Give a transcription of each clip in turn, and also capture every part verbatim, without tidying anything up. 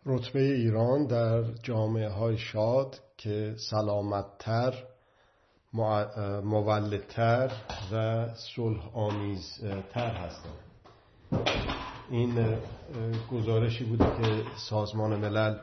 رتبه ایران در جامعه های شاد که سلامت‌تر، مولدتر و صلح آمیزتر هستند. این گزارشی بوده که سازمان ملل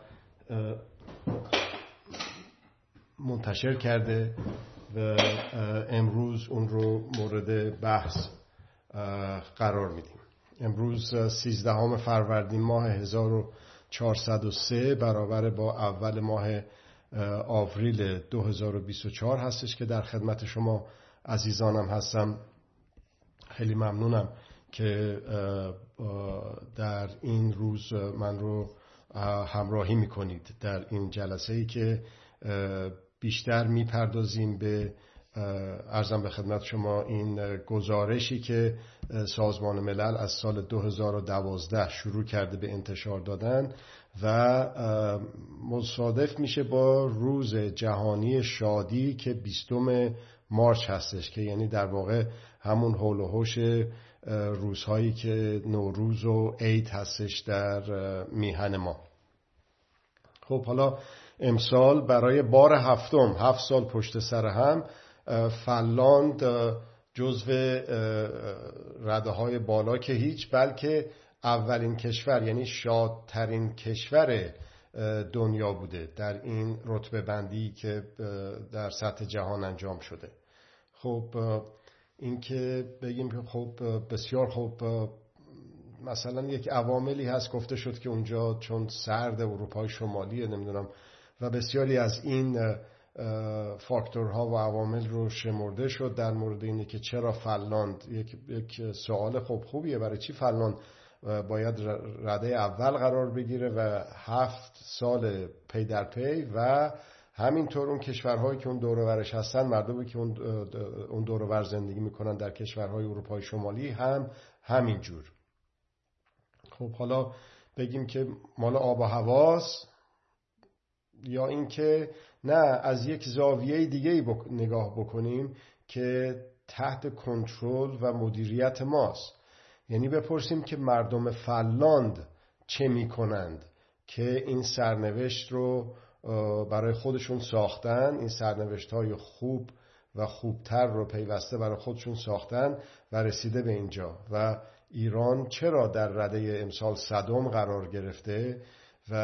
منتشر کرده و امروز اون رو مورد بحث قرار میدیم. امروز سیزدهم فروردین ماه هزار و چهارصد و سه برابر با اول ماه آوریل دو هزار و بیست و چهار هستش که در خدمت شما عزیزانم هستم. خیلی ممنونم که در این روز من رو همراهی میکنید در این جلسه‌ای که بیشتر میپردازیم به عرضم به خدمت شما این گزارشی که سازمان ملل از سال دو هزار و دوازده شروع کرده به انتشار دادن و مصادف میشه با روز جهانی شادی که بیستم مارچ هستش، که یعنی در واقع همون حول و حوش روزهایی که نوروز و عید هستش در میهن ما. خب حالا امسال برای بار هفتم هفت سال پشت سر هم فنلاند جزو رده های بالا که هیچ، بلکه اولین کشور یعنی شادترین کشور دنیا بوده در این رتبه بندی که در سطح جهان انجام شده. خب این که بگیم که خب بسیار خوب، مثلا یک عواملی هست گفته شد که اونجا چون سرد اروپای شمالیه نمیدونم و بسیاری از این فاکتورها و عوامل رو شمرده شد در مورد اینه که چرا فنلاند، یک, یک سوال خوب خوبیه، برای چی فنلاند باید رده اول قرار بگیره و هفت سال پی در پی و همینطور اون کشورهایی که اون دور و برش هستن، مردمی که اون اون دور و بر زندگی میکنن در کشورهای اروپای شمالی هم همینجور. خب حالا بگیم که مال آب و هواست یا اینکه نه از یک زاویه دیگه بک... نگاه بکنیم که تحت کنترل و مدیریت ماست. یعنی بپرسیم که مردم فنلاند چه میکنند که این سرنوشت رو برای خودشون ساختن، این سرنوشت های خوب و خوبتر رو پیوسته برای خودشون ساختن و رسیده به اینجا. و ایران چرا در رده امسال صدم قرار گرفته و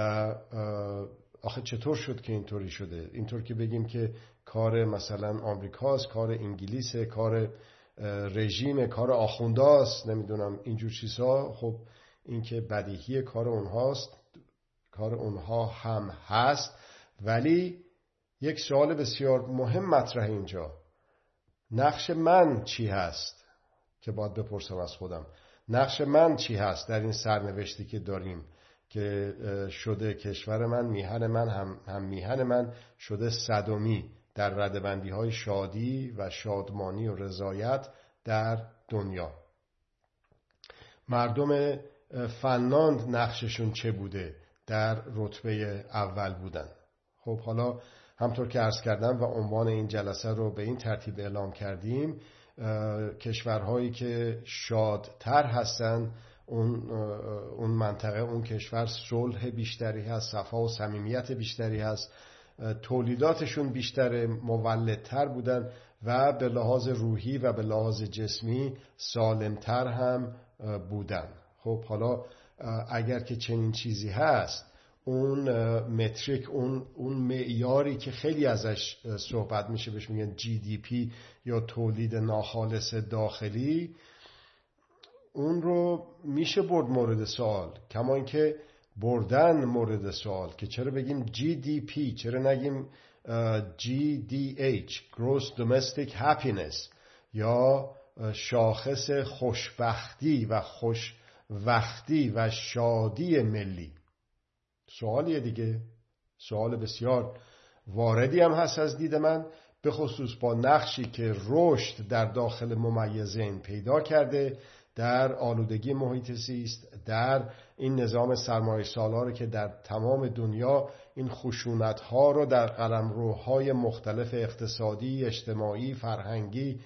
آخه چطور شد که اینطوری شده؟ اینطور که بگیم که کار مثلا آمریکاست، کار انگلیسه، کار رژیم، کار آخونداست، نمیدونم اینجور چیزها. خب این که بدیهی کار اونهاست، کار اونها هم هست، ولی یک سوال بسیار مهم مطرح اینجا: نقش من چی هست که باید بپرسم از خودم؟ نقش من چی هست در این سرنوشتی که داریم که شده کشور من، میهن من هم, هم میهن من شده صدمی در ردبندی های شادی و شادمانی و رضایت در دنیا. مردم فنلاند نقششون چه بوده در رتبه اول بودن؟ خب حالا همطور که عرض کردم و عنوان این جلسه رو به این ترتیب اعلام کردیم، کشورهایی که شادتر هستن، اون اون منطقه، اون کشور صلح بیشتری هست، صفا و صمیمیت بیشتری هست، تولیداتشون بیشتر، مولدتر بودن و به لحاظ روحی و به لحاظ جسمی سالمتر هم بودن. خب حالا اگر که چنین چیزی هست، اون متریک، اون اون معیاری که خیلی ازش صحبت میشه، بهش میگن جی دی پی یا تولید ناخالص داخلی، اون رو میشه برد مورد سوال. کما اینکه بردن مورد سوال که چرا بگیم جی دی پی، چرا نگیم جی دی اچ Gross Domestic Happiness یا شاخص خوشبختی و خوشوقتی و شادی ملی؟ سوالیه دیگه، سوال بسیار واردی هم هست از دید من، به خصوص با نقشی که رشد در داخل ممیزین پیدا کرده در آلودگی محیط زیست، در این نظام سرمایه سالاری که در تمام دنیا این خشونت‌ها رو در قلمروهای مختلف اقتصادی، اجتماعی، فرهنگی،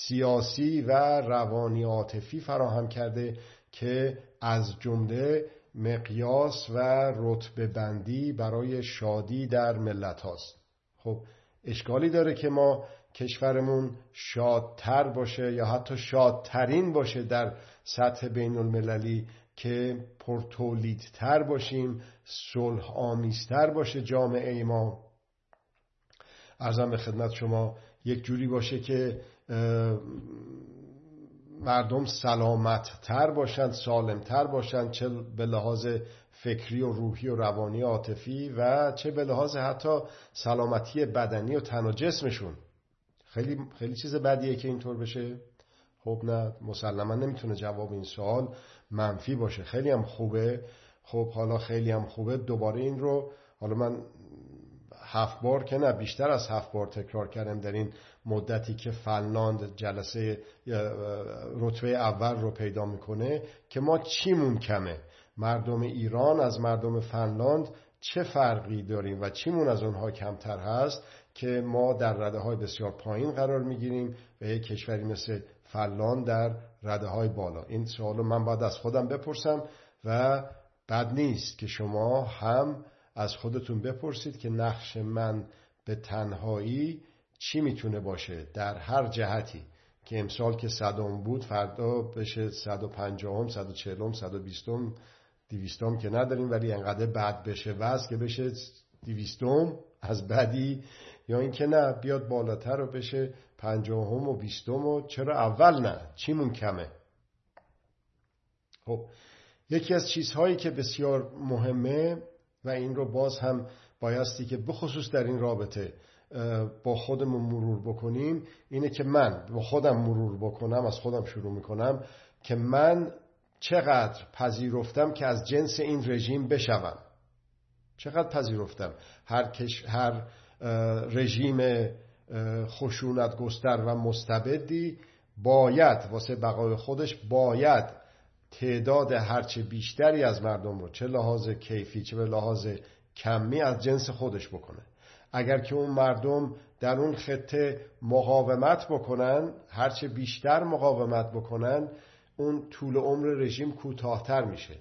سیاسی و روانی عاطفی فراهم کرده که از جمله مقیاس و رتبه بندی برای شادی در ملت هاست. خب اشکالی داره که ما کشورمون شادتر باشه یا حتی شادترین باشه در سطح بین المللی، که پرتولیدتر باشیم، صلح آمیزتر باشه جامعه ما. عرضم به خدمت شما یک جوری باشه که مردم سلامتتر باشند، سالمتر باشند، چه به لحاظ فکری و روحی و روانی و عاطفی و چه به لحاظ حتی سلامتی بدنی و تن و جسمشون. خیلی خیلی چیز بدیه که اینطور بشه. خب نه، مسلما نمیتونه جواب این سوال منفی باشه. خیلی هم خوبه. خب حالا خیلی هم خوبه دوباره این رو، حالا من هفت بار که نه بیشتر از هفت بار تکرار کردم در این مدتی که فنلاند جلسه رتبه اول رو پیدا میکنه که ما چیمون کمه، مردم ایران از مردم فنلاند چه فرقی داریم و چیمون از اونها کمتر هست که ما در رده های بسیار پایین قرار میگیریم و یک کشوری مثل فنلاند در رده های بالا. این سوالو من باید از خودم بپرسم و بد نیست که شما هم از خودتون بپرسید که نقش من به تنهایی چی میتونه باشه در هر جهتی، که امسال که صدم بود فردا بشه صد و پنجاهم، صد و چهلم، صد و بیستم، دویستم که نداریم، ولی انقدر بد بشه وضع که بشه دویستم از بدی، یا این که نه بیاد بالاتر و بشه پنجاهم و بیستم و چرا اول نه، چیمون کمه. خب یکی از چیزهایی که بسیار مهمه و این رو باز هم بایستی که بخصوص در این رابطه با خودمون مرور بکنیم اینه که من با خودم مرور بکنم، از خودم شروع میکنم که من چقدر پذیرفتم که از جنس این رژیم بشوم. چقدر پذیرفتم هر کش هر رژیم خشونت گستر و مستبدی باید واسه بقای خودش باید تعداد هرچه بیشتری از مردم رو چه لحاظ کیفی چه به لحاظ کمی از جنس خودش بکنه. اگر که اون مردم در اون خطه مقاومت بکنن، هرچه بیشتر مقاومت بکنن، اون طول عمر رژیم کوتاه‌تر میشه.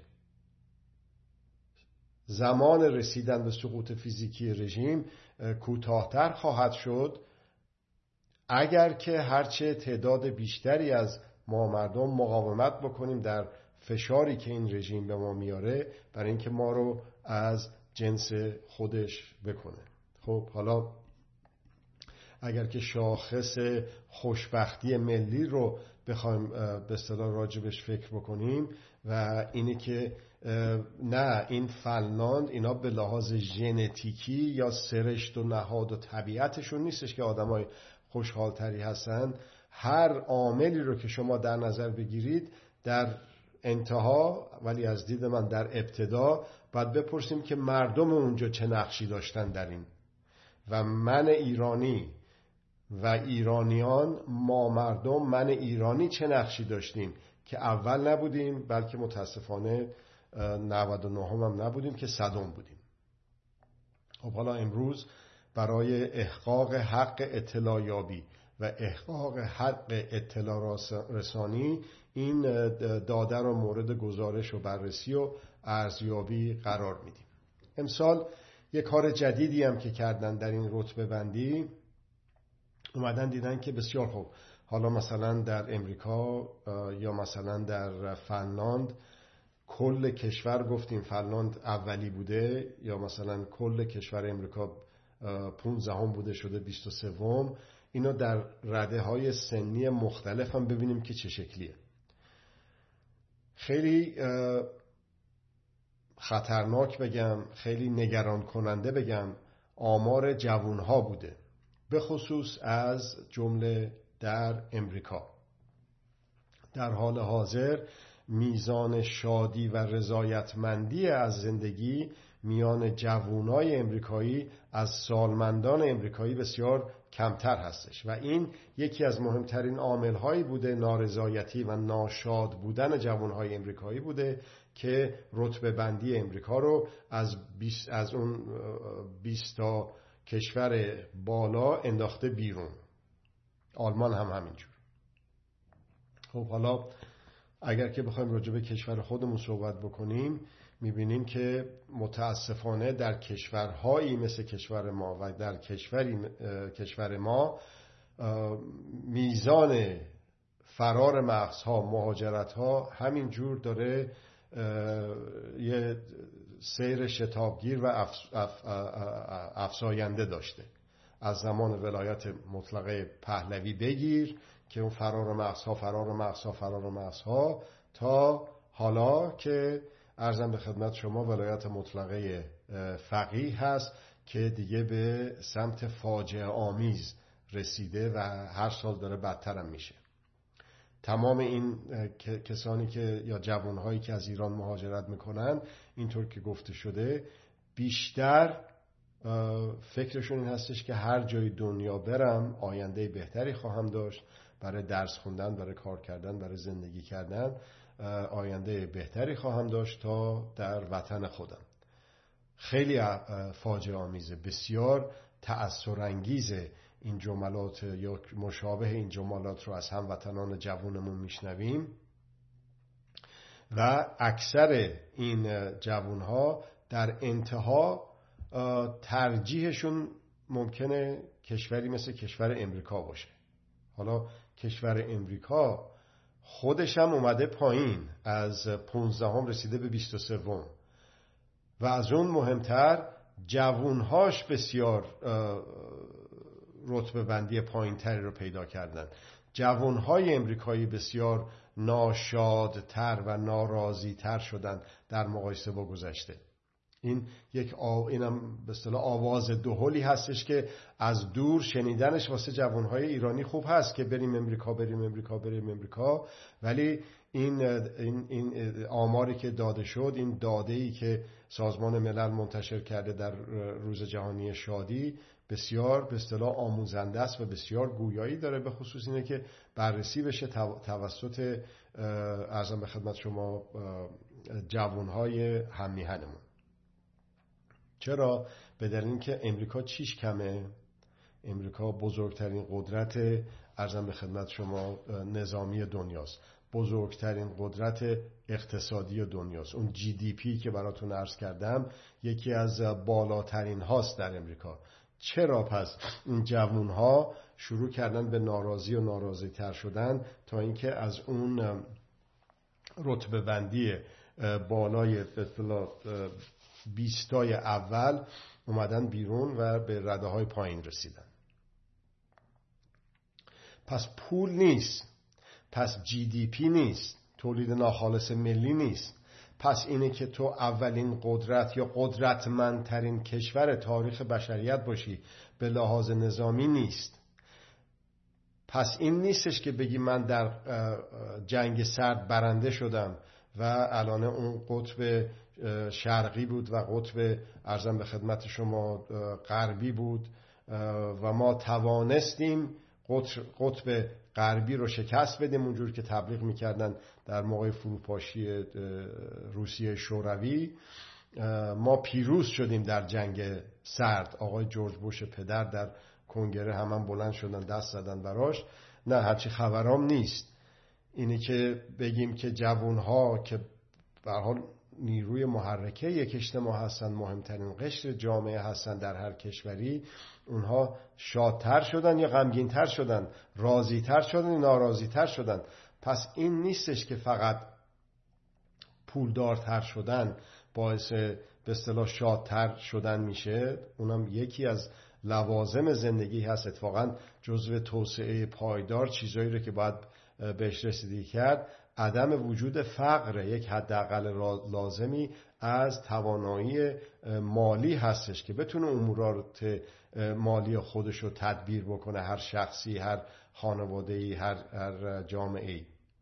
زمان رسیدن به سقوط فیزیکی رژیم کوتاه‌تر خواهد شد اگر که هرچه تعداد بیشتری از ما مردم مقاومت بکنیم در فشاری که این رژیم به ما میاره برای اینکه ما رو از جنس خودش بکنه. خب حالا اگر که شاخص خوشبختی ملی رو بخوایم به اصطلاح راجبش فکر بکنیم و اینی که نه این فنلاند اینا به لحاظ ژنتیکی یا سرشت و نهاد و طبیعتشون نیستش که آدمای خوشحالتری هستن. هر عاملی رو که شما در نظر بگیرید در انتها، ولی از دید من در ابتدا باید بپرسیم که مردم اونجا چه نقشی داشتن در این، و من ایرانی و ایرانیان، ما مردم من ایرانی چه نقشی داشتیم که اول نبودیم، بلکه متاسفانه نود و نه هم نبودیم که صدم بودیم. خب حالا امروز برای احقاق حق اطلاع یابی و احقاق حق اطلاع رسانی این داده رو مورد گزارش و بررسی و ارزیابی قرار میدیم. امسال یک کار جدیدی هم که کردن در این رتبه بندی، اومدن دیدن که بسیار خوب، حالا مثلا در امریکا یا مثلا در فنلاند کل کشور گفتیم فنلاند اولی بوده، یا مثلا کل کشور امریکا پونزدهم بوده شده بیست و سوم. اینو در رده های سنی مختلف هم ببینیم که چه شکلیه. خیلی خطرناک بگم، خیلی نگران کننده بگم، آمار جوانها بوده، به خصوص از جمله در امریکا. در حال حاضر میزان شادی و رضایتمندی از زندگی میان جوانای امریکایی از سالمندان امریکایی بسیار کمتر هستش و این یکی از مهمترین عامل‌هایی بوده، نارضایتی و ناشاد بودن جوانهای امریکایی بوده که رتبه بندی امریکا رو از بیست از اون بیست تا کشور بالا انداخته بیرون. آلمان هم همینجور. خب حالا اگر که بخوایم راجع به کشور خودمون صحبت بکنیم، میبینیم که متاسفانه در کشورهایی مثل کشور ما و در کشوری کشور ما میزان فرار مغزها، مهاجرتها همین جور داره یه سیر شتابگیر و افزاینده داشته. از زمان ولایت مطلقه پهلوی بگیر که اون فرار مغزها فرار مغزها فرار مغزها تا حالا که عرضم به خدمت شما ولایت مطلقه فقیه هست که دیگه به سمت فاجعه آمیز رسیده و هر سال داره بدتر هم میشه. تمام این کسانی که یا جوانهایی که از ایران مهاجرت میکنن اینطور که گفته شده بیشتر فکرشون این هستش که هر جای دنیا برم آینده بهتری خواهم داشت، برای درس خوندن، برای کار کردن، برای زندگی کردن آینده بهتری خواهم داشت تا در وطن خودم. خیلی فاجعه آمیزه، بسیار تأثیر انگیزه این جملات یا مشابه این جملات رو از هموطنان جوانمون میشنویم و اکثر این جوانها در انتها ترجیحشون ممکنه کشوری مثل کشور امریکا باشه. حالا کشور امریکا خودش هم اومده پایین، از پونزدهم رسیده به بیست و سوم و از اون مهمتر جوانهاش بسیار رتبه بندی پایین تری رو پیدا کردن. جوانهای امریکایی بسیار ناشادتر و ناراضیتر شدن در مقایسه با گذشته. این یک آو... اینم به اصطلاح آواز دهلی هستش که از دور شنیدنش واسه جوانهای ایرانی خوب هست که بریم امریکا بریم امریکا بریم امریکا، ولی این این این آماری که داده شد، این داده‌ای که سازمان ملل منتشر کرده در روز جهانی شادی بسیار به اصطلاح آموزنده است و بسیار گویایی داره، به خصوص اینه که بررسی بشه توسط عرضم به خدمت شما جوانهای هم‌میهنمون. چرا؟ به دلیل اینکه امریکا چیش کمه؟ امریکا بزرگترین قدرت عرضم به خدمت شما نظامی دنیاست، بزرگترین قدرت اقتصادی دنیاست. اون جی دی پی که براتون عرض کردم یکی از بالاترین هاست در امریکا. چرا پس این جوانها شروع کردن به ناراضی و ناراضی تر شدن تا اینکه از اون رتبه بندی بالای به اصطلاح بیستای اول اومدن بیرون و به رده های پایین رسیدن؟ پس پول نیست، پس جی دی پی نیست، تولید ناخالص ملی نیست، پس اینه که تو اولین قدرت یا قدرتمندترین کشور تاریخ بشریت باشی به لحاظ نظامی نیست. پس این نیستش که بگی من در جنگ سرد برنده شدم و الان اون قطب شرقی بود و قطب عرضم به خدمت شما غربی بود و ما توانستیم قطب غربی رو شکست بدیم، اونجور که تبلیغ میکردن در موقع فروپاشی روسیه شوروی. ما پیروز شدیم در جنگ سرد. آقای جورج بوش پدر در کنگره همان بلند شدن دست زدن براش. نه، هرچی خبرام نیست. اینی که بگیم که جوانها که به هر حال نیروی محرکه یک اجتماع هستن، مهمترین قشر جامعه هستن در هر کشوری، اونها شادتر شدن یا غمگینتر شدن، راضیتر شدن یا ناراضیتر شدن. پس این نیستش که فقط پولدارتر شدن باعث به اصطلاح شادتر شدن میشه. اونم یکی از لوازم زندگی هست. اتفاقا جزو توسعه پایدار چیزایی رو که باید بهش رسیدگی کرد عدم وجود فقر، یک حداقل لازمی از توانایی مالی هستش که بتونه امورات مالی خودش رو تدبیر بکنه، هر شخصی، هر خانواده‌ای، هر هر جامعه‌ای.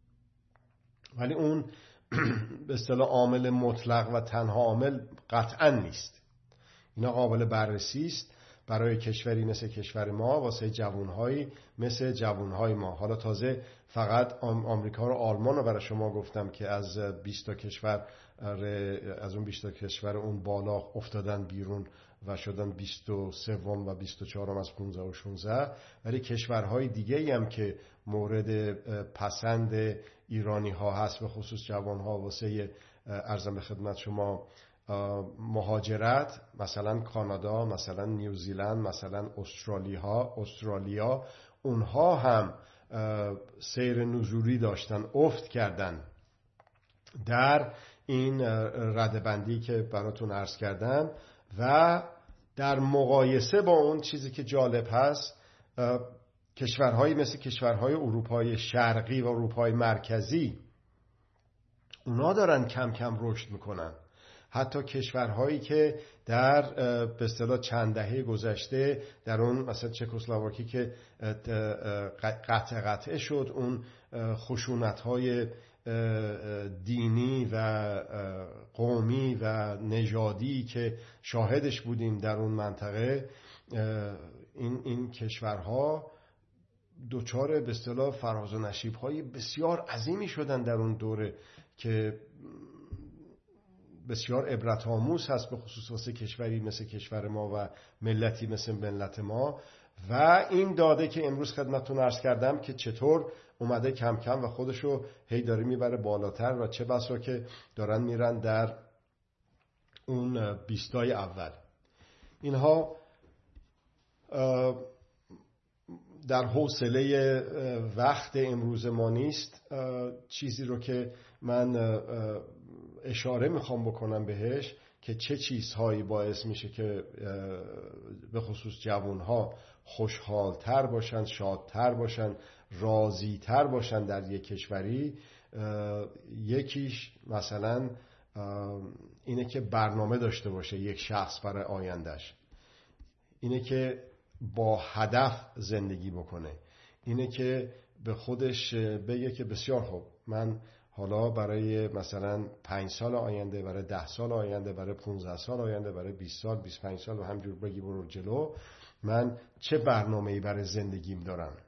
ولی اون به اصطلاح عامل مطلق و تنها عامل قطعا نیست. اینا قابل بررسی است برای کشوری مثل کشور ما، واسه جوانهایی مثل جوانهای ما. حالا تازه فقط آمریکا و آلمان رو برای شما گفتم که از بیست تا کشور، از اون بیست تا کشور اون بالا افتادن بیرون و شدن بیست و سه و بیست و چهار از پانزده و شانزده. ولی کشورهای دیگه‌ای هم که مورد پسند ایرانی ها هست، به خصوص جوان ها، واسه عرضم به خدمت شما مهاجرت، مثلا کانادا، مثلا نیوزیلند، مثلا استرالیا استرالیا اونها هم سیر نزولی داشتن، افت کردن در این ردبندی که براتون عرض کردم. و در مقایسه با اون چیزی که جالب هست، کشورهایی مثل کشورهای اروپای شرقی و اروپای مرکزی اونا دارن کم کم رشد میکنن. حتی کشورهایی که در به اصطلاح چند دهه گذشته در اون مثلا چکسلواکی که قطع قطعه شد، اون خشونت‌های دینی و قومی و نژادی که شاهدش بودیم در اون منطقه، این این کشورها دوچار به اصطلاح فراز و نشیب‌های بسیار عظیمی شدن در اون دوره که بسیار عبرت آموز هست، به خصوص واسه کشوری مثل کشور ما و ملتی مثل ملت ما. و این داده که امروز خدمتتون عرض کردم که چطور اومده کم کم و خودشو هی داره میبره بالاتر و چه بسا که دارن میرن در اون بیستای اول. اینها در حوصله وقت امروز ما نیست. چیزی رو که من اشاره میخوام بکنم بهش که چه چیزهایی باعث میشه که به خصوص جوانها خوشحالتر باشن، شادتر باشن، راضیتر باشن در یک کشوری، یکیش مثلا اینه که برنامه داشته باشه یک شخص برای آیندهش، اینه که با هدف زندگی بکنه، اینه که به خودش بگه که بسیار خوب، من حالا برای مثلا پنج سال آینده، برای ده سال آینده، برای پونزده سال آینده، برای بیست سال، بیست و پنج سال و همجور بگی برو جلو، من چه برنامه‌ای برای زندگیم دارم.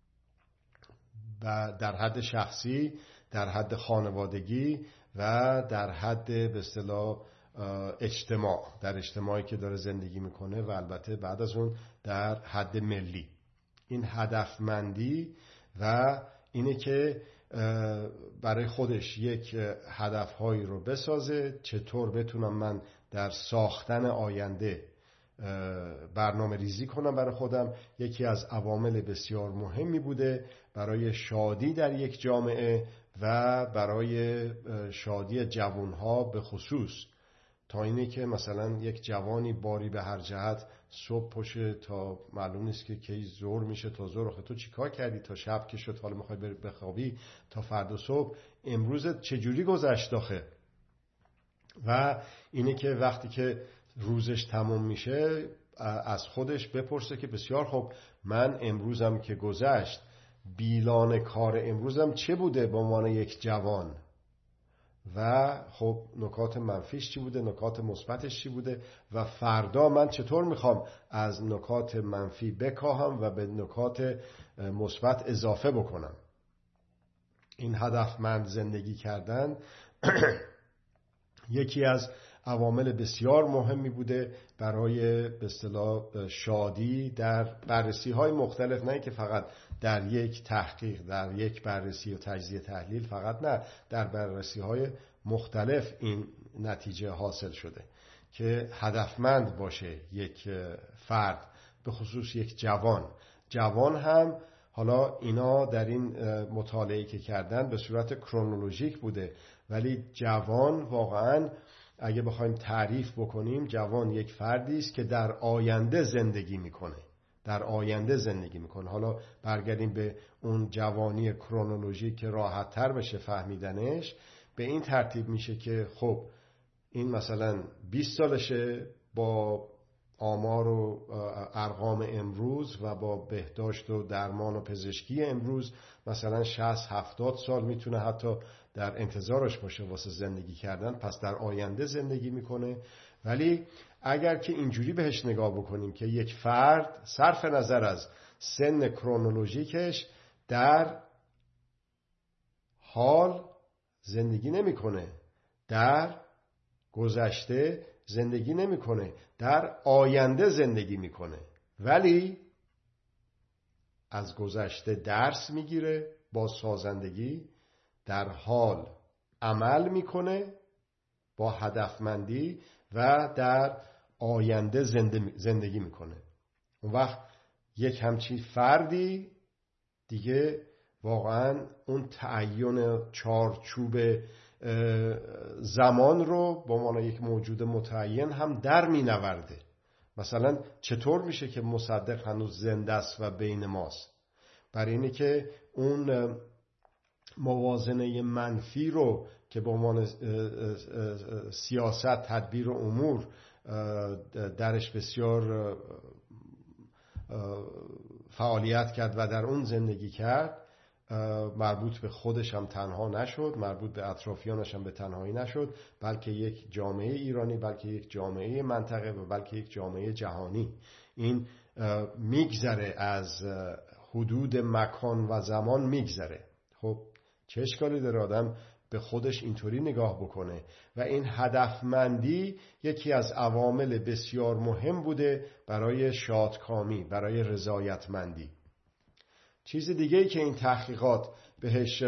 و در حد شخصی، در حد خانوادگی و در حد به اصطلاح اجتماع، در اجتماعی که داره زندگی میکنه و البته بعد از اون در حد ملی. این هدفمندی و اینه که برای خودش یک هدفهایی رو بسازه، چطور بتونم من در ساختن آینده برنامه ریزی کنم برای خودم. یکی از عوامل بسیار مهمی بوده برای شادی در یک جامعه و برای شادی جوانها به خصوص، تا اینه که مثلا یک جوانی باری به هر جهت صبح پشه تا معلوم نیست که کی ظهر میشه، تا ظهر آخه تو چی کار کردی، تا شب که شد حالا میخوای بری بخوابی، تا فردا صبح امروز چجوری گذشت آخه. و اینه که وقتی که روزش تموم میشه از خودش بپرسه که بسیار خب من امروزم که گذشت، بیلان کار امروزم چه بوده به عنوان یک جوان، و خب نکات منفیش چی بوده، نکات مثبتش چی بوده، و فردا من چطور میخوام از نکات منفی بکاهم و به نکات مثبت اضافه بکنم. این هدفمند زندگی کردن یکی از عوامل بسیار مهمی بوده برای به اصطلاح شادی در بررسی های مختلف، نه که فقط در یک تحقیق، در یک بررسی و تجزیه تحلیل فقط، نه، در بررسی های مختلف این نتیجه حاصل شده که هدفمند باشه یک فرد، به خصوص یک جوان. جوان هم حالا اینا در این مطالعه که کردن به صورت کرونولوژیک بوده، ولی جوان واقعاً اگه بخوایم تعریف بکنیم، جوان یک فردی است که در آینده زندگی میکنه، در آینده زندگی میکنه. حالا برگردیم به اون جوانی کرونولوژیک که راحت تر بشه فهمیدنش. به این ترتیب میشه که خب این مثلا بیست سالشه، با آمار و ارقام امروز و با بهداشت و درمان و پزشکی امروز مثلا شصت هفتاد سال میتونه حتی در انتظارش باشه واسه زندگی کردن، پس در آینده زندگی میکنه. ولی اگر که اینجوری بهش نگاه بکنیم که یک فرد صرف نظر از سن کرونولوژیکش در حال زندگی نمیکنه، در گذشته زندگی نمیکنه، در آینده زندگی میکنه، ولی از گذشته درس میگیره با سازندگی، در حال عمل میکنه با هدفمندی و در آینده زندگی میکنه. اون وقت یک همچین فردی دیگه واقعا اون تعین چارچوب زمان رو به عنوان یک موجود متعین هم در می نورده. مثلا چطور میشه که مصدق هنوز زنده است و بین ماست؟ برای اینه که اون موازنه منفی رو که به عنوان سیاست، تدبیر امور درش بسیار فعالیت کرد و در اون زندگی کرد، مربوط به خودش هم تنها نشد، مربوط به اطرافیانش هم به تنهایی نشد، بلکه یک جامعه ایرانی، بلکه یک جامعه منطقه و بلکه یک جامعه جهانی. این میگذره از حدود مکان و زمان میگذره. خب چه اشکالی داره آدم به خودش اینطوری نگاه بکنه؟ و این هدفمندی یکی از عوامل بسیار مهم بوده برای شادکامی، برای رضایتمندی. چیز دیگه ای که این تحقیقات بهش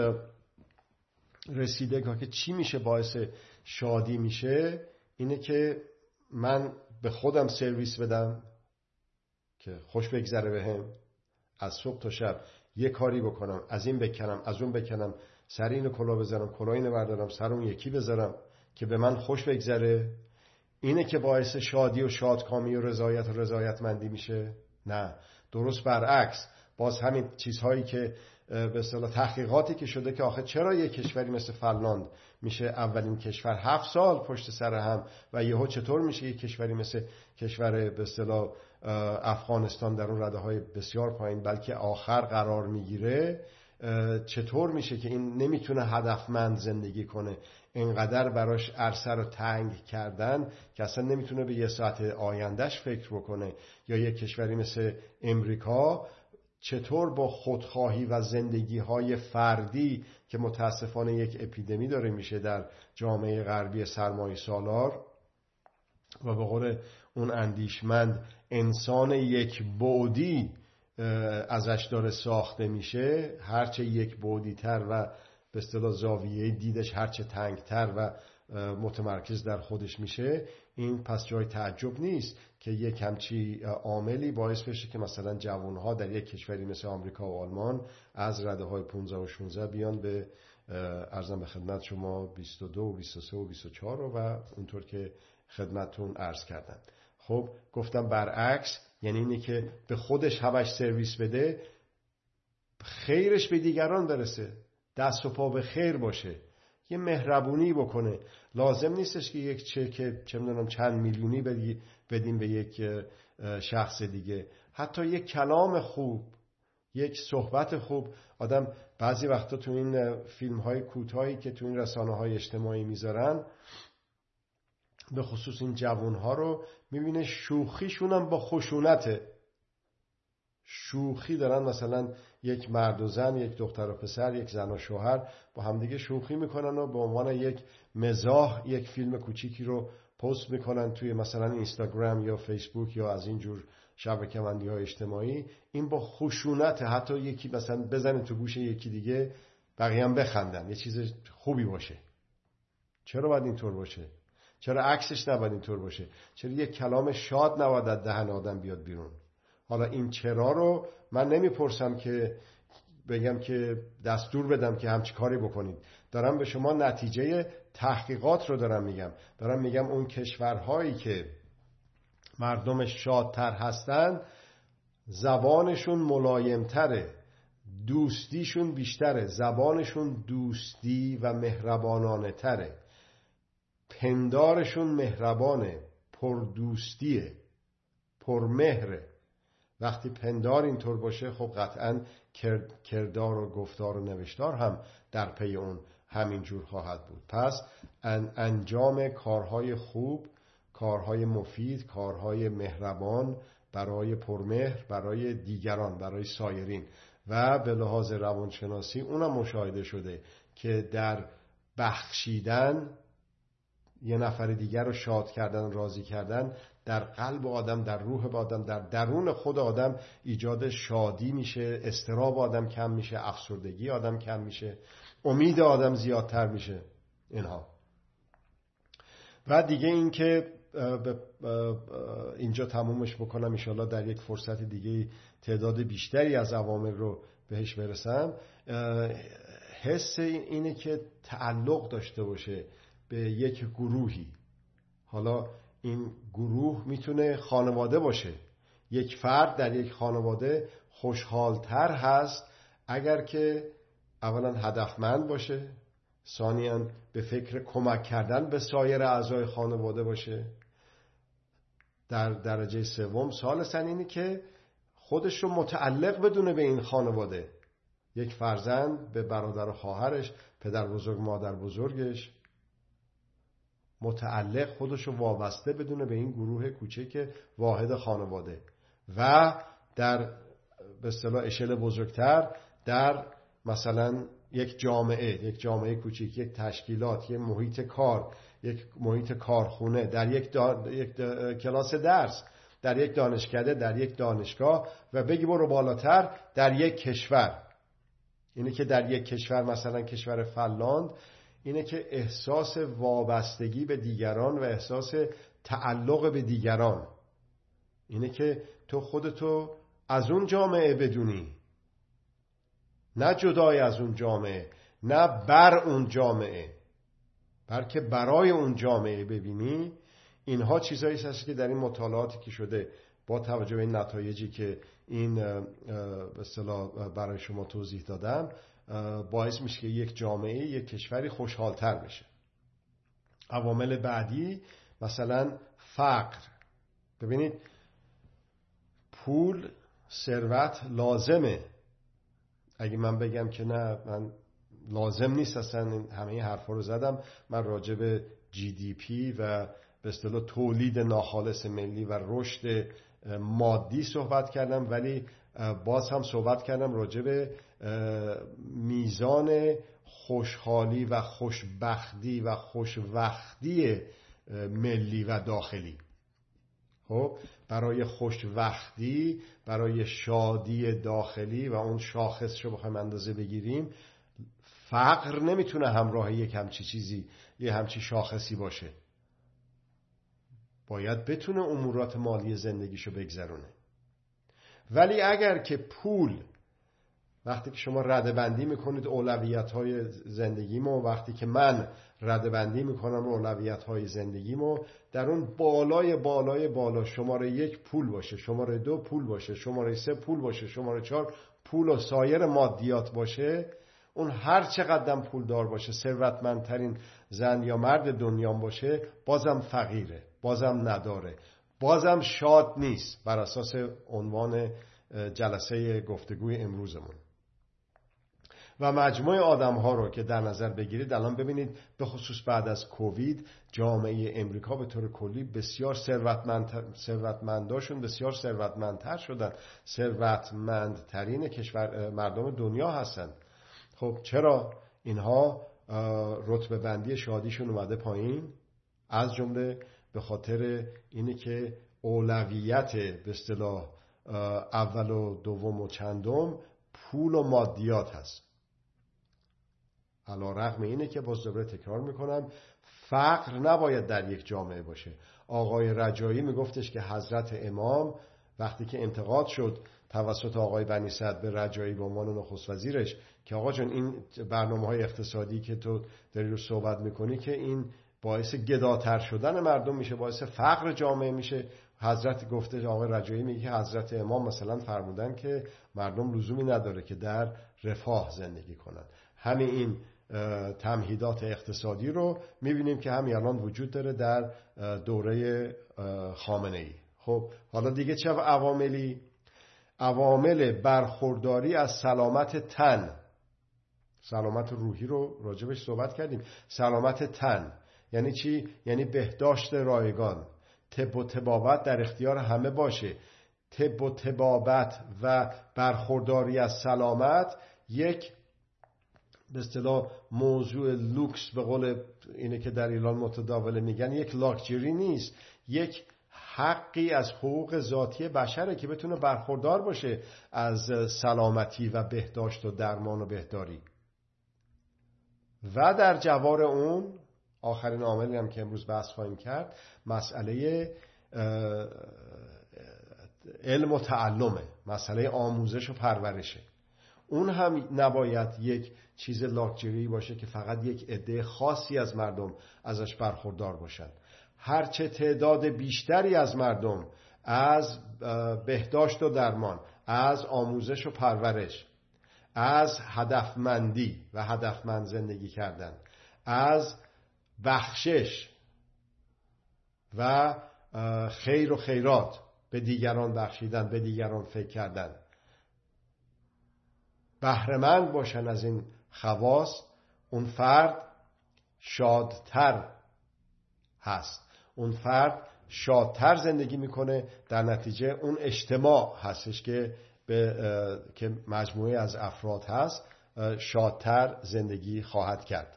رسیده که چی میشه باعث شادی میشه، اینه که من به خودم سرویس بدم که خوش بگذره بهم، از صبح تا شب یه کاری بکنم، از این بکنم از اون بکنم، سر اینو کلا بذارم، کلا اینو بردارم، سر اون یکی بذارم که به من خوش بگذره. اینه که باعث شادی و شادکامی و رضایت و رضایتمندی میشه؟ نه، درست برعکس. باز همین چیزهایی که به اصطلاح تحقیقاتی که شده که آخه چرا یک کشوری مثل فنلاند میشه اولین کشور هفت سال پشت سر هم و یهو چطور میشه یک کشوری مثل کشور به اصطلاح افغانستان در اون رده‌های بسیار پایین بلکه آخر قرار میگیره؟ چطور میشه که این نمیتونه هدفمند زندگی کنه؟ اینقدر براش عرصه رو تنگ کردن که اصلا نمیتونه به یه ساعت آیندهش فکر بکنه. یا یک کشوری مثل امریکا چطور با خودخواهی و زندگی‌های فردی که متاسفانه یک اپیدمی داره میشه در جامعه غربی سرمایه سالار و به قول اون اندیشمند انسان یک بعدی ازش داره ساخته میشه، هرچه یک بعدی تر و به اصطلاح زاویه دیدش هرچه تنگتر و متمرکز در خودش میشه، این پس جای تعجب نیست که یک همچی عاملی باعث بشه که مثلا جوانها در یک کشوری مثل آمریکا و آلمان از رده های پانزده و شانزده بیان به عرضم به خدمت شما بیست و دو و بیست و سه و بیست و چهار و اونطور که خدمتتون عرض کردم. خب گفتم برعکس، یعنی اینه که به خودش همش سرویس بده، خیرش به دیگران برسه، دست و پا به خیر باشه، یه مهربونی بکنه. لازم نیستش که یک چک چه میدونم چند میلیونی بدیم به یک شخص دیگه. حتی یک کلام خوب، یک صحبت خوب. آدم بعضی وقتا تو این فیلم های کوتاهی که تو این رسانه های اجتماعی میذارن، به خصوص این جوان ها رو میبینه شوخیشون هم با خشونته. شوخی دارن، مثلا یک مرد و زن، یک دختر و پسر، یک زن و شوهر با همدیگه شوخی میکنن و به عنوان یک مزاح یک فیلم کوچیکی رو پست میکنن توی مثلا اینستاگرام یا فیسبوک یا از این جور شبکه‌بندی های اجتماعی. این با خشونت، حتی یکی مثلا بزنه تو گوش یکی دیگه بقیه هم بخندن، یه چیز خوبی باشه. چرا باید اینطور باشه؟ چرا عکسش نباید اینطور باشه؟ چرا یک کلام شاد نباید از دهن آدم بیاد بیرون؟ حالا این چرا رو من نمیپرسم که بگم که دستور بدم که همچی کاری بکنید. دارم به شما نتیجه تحقیقات رو دارم میگم. دارم میگم اون کشورهایی که مردمش شادتر هستن، زبانشون ملایمتره، دوستیشون بیشتره، زبانشون دوستی و مهربانانه تره، پندارشون مهربانه، پردوستیه، پرمهره. وقتی پندار اینطور باشه، خب قطعاً کردار و گفتار و نوشتار هم در پی اون همین جور خواهد بود. پس انجام کارهای خوب، کارهای مفید، کارهای مهربان برای پرمهر، برای دیگران، برای سایرین. و به لحاظ روانشناسی اونم مشاهده شده که در بخشیدن، یه نفر دیگر رو شاد کردن، راضی کردن، در قلب آدم، در روح آدم، در درون خود آدم ایجاد شادی میشه، اضطراب آدم کم میشه، افسردگی آدم کم میشه، امید آدم زیادتر میشه. اینها و دیگه این که اینجا تمومش بکنم، انشالله در یک فرصت دیگه تعداد بیشتری از عوامل رو بهش برسم. حس اینه که تعلق داشته باشه به یک گروهی. حالا این گروه میتونه خانواده باشه. یک فرد در یک خانواده خوشحالتر هست اگر که اولا هدفمند باشه، ثانیاً به فکر کمک کردن به سایر اعضای خانواده باشه، در درجه سوم ثالثاً اینی که خودش رو متعلق بدونه به این خانواده. یک فرزند به برادر و خواهرش، پدر بزرگ مادر بزرگش، متعلق، خودش رو وابسته بدونه به این گروه کوچک واحد خانواده. و در به اصطلاح اشل بزرگتر در مثلا یک جامعه، یک جامعه کوچیک، یک تشکیلات، یک محیط کار، یک محیط کارخونه، در یک, دا... یک دا... کلاس درس، در یک دانشکده، در یک دانشگاه و بگی برو بالاتر در یک کشور. اینه که در یک کشور، مثلا کشور فنلاند، اینه که احساس وابستگی به دیگران و احساس تعلق به دیگران، اینه که تو خودتو از اون جامعه بدونی، نه جدای از اون جامعه، نه بر اون جامعه، بلکه برای اون جامعه ببینی. اینها چیزایی هست که در این مطالعاتی که شده با توجه به این نتایجی که این به اصطلاح برای شما توضیح دادم باعث میشه که یک جامعه، یک کشوری خوشحالتر بشه. عوامل بعدی مثلا فقر. ببینید پول، ثروت لازمه. اگه من بگم که نه من لازم نیست، اصلا همه این حرفا رو زدم، من راجع به جی دی پی و به اصطلاح تولید ناخالص ملی و رشد مادی صحبت کردم، ولی باز هم صحبت کردم راجع به میزان خوشحالی و خوشبختی و خوشوقتی ملی و داخلی. خب برای خوشوقتی، برای شادی داخلی و اون شاخص رو بخوایم اندازه بگیریم، فقر نمیتونه همراه یک همچی چیزی، یک همچی شاخصی باشه. باید بتونه امورات مالی زندگیشو بگذرونه. ولی اگر که پول، وقتی که شما ردبندی میکنید اولویت‌های زندگیمو، وقتی که من ردبندی میکنم اولویت‌های زندگیمو، در اون بالای بالای بالا شماره یک پول باشه، شماره دو پول باشه، شماره سه پول باشه، شماره چهار پول و سایر مادیات باشه، اون هر چقدر پول دار باشه، ثروتمندترین زن یا مرد دنیا باشه، بازم فقیره، بازم نداره، بازم شاد نیست. بر اساس عنوان جلسه گفتگوی امروزمون و مجموع آدم ها رو که در نظر بگیرید، الان ببینید به خصوص بعد از کووید جامعه امریکا به طور کلی بسیار ثروتمند، ثروتمنداشون بسیار ثروتمندتر شدن، ثروتمندترین کشور مردم دنیا هستند. خب چرا اینها رتبه بندی شادیشون اومده پایین؟ از جمله به خاطر اینه که اولویت به اصطلاح اول و دوم و چندم پول و مادیات هست. علی رغم اینه که باز دوباره تکرار میکنم فقر نباید در یک جامعه باشه. آقای رجایی میگفتش که حضرت امام وقتی که انتقاد شد توسط آقای بنی سعد به رجایی به عنوان نخست وزیرش که آقا جان این برنامه‌های اقتصادی که تو داری رو صحبت میکنی که این باعث گداتر شدن مردم میشه، باعث فقر جامعه میشه. حضرت گفته، آقای رجایی میگه که حضرت امام مثلا فرمودن که مردم لزومی نداره که در رفاه زندگی کنن. همین این تمهیدات اقتصادی رو میبینیم که همین الان وجود داره در دوره خامنه ای. خب حالا دیگه چه عواملی؟ عوامل برخورداری از سلامت تن. سلامت روحی رو راجبش صحبت کردیم. سلامت تن یعنی چی؟ یعنی بهداشت رایگان. طب و طبابت در اختیار همه باشه. طب و طبابت و برخورداری از سلامت یک به اصطلاح موضوع لوکس، به قول اینه که در ایران متداول میگن، یک لاکچری نیست، یک حقی از حقوق ذاتی بشره که بتونه برخوردار باشه از سلامتی و بهداشت و درمان و بهداری. و در جوار اون آخرین عاملی هم که امروز بحث خواهیم کرد مسئله علم و تعلمه، مسئله آموزش و پرورشه. اون هم نباید یک چیز لاکچری باشه که فقط یک عده خاصی از مردم ازش برخوردار باشن. هرچه تعداد بیشتری از مردم از بهداشت و درمان، از آموزش و پرورش، از هدفمندی و هدفمند زندگی کردن، از بخشش و خیر و خیرات، به دیگران بخشیدن، به دیگران فکر کردن، بهره‌مند باشن از این خواص، اون فرد شادتر هست، اون فرد شادتر زندگی میکنه. در نتیجه اون اجتماع هستش که به که مجموعه از افراد هست شادتر زندگی خواهد کرد.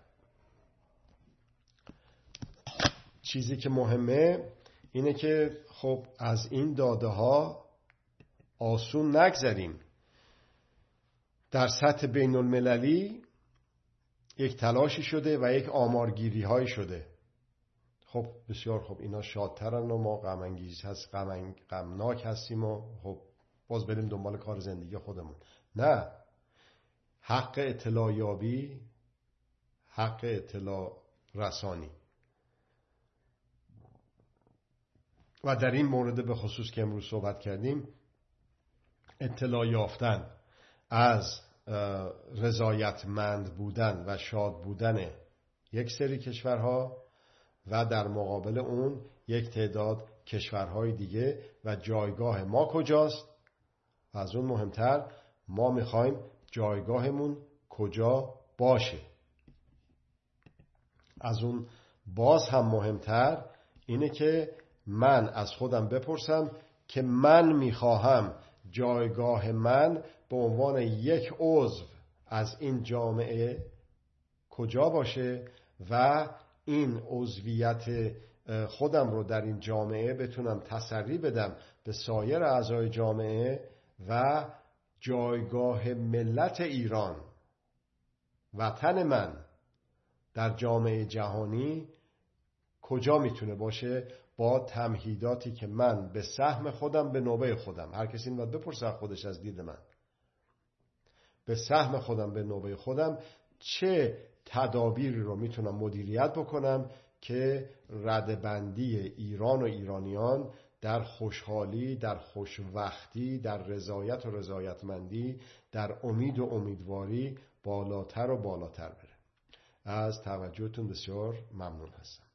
چیزی که مهمه اینه که خب از این داده ها آسون نگذریم. در سطح بین المللی یک تلاشی شده و یک آمارگیری های شده. خب بسیار خب اینا شادترن و ما غم انگیز هست، غم غمناک هستیم و خب باز بریم دنبال کار زندگی خودمون. نه، حق اطلاع یابی، حق اطلاع رسانی. و در این مورد به خصوص که امروز صحبت کردیم، اطلاع یافتن از رضایتمند بودن و شاد بودن یک سری کشورها و در مقابل اون یک تعداد کشورهای دیگه و جایگاه ما کجاست. و از اون مهمتر ما میخوایم جایگاهمون کجا باشه. از اون باز هم مهمتر اینه که من از خودم بپرسم که من میخواهم جایگاه من به عنوان یک عضو از این جامعه کجا باشه و این عضویت خودم رو در این جامعه بتونم تسری بدم به سایر اعضای جامعه و جایگاه ملت ایران، وطن من، در جامعه جهانی کجا میتونه باشه با تمهیداتی که من به سهم خودم، به نوبه خودم، هر کسی این باید بپرسه خودش از دید من، به سهم خودم، به نوبه خودم چه تدابیری رو میتونم مدیریت بکنم که ردبندی ایران و ایرانیان در خوشحالی، در خوشوقتی، در رضایت و رضایتمندی، در امید و امیدواری بالاتر و بالاتر بره. از توجهتون بسیار ممنون هستم.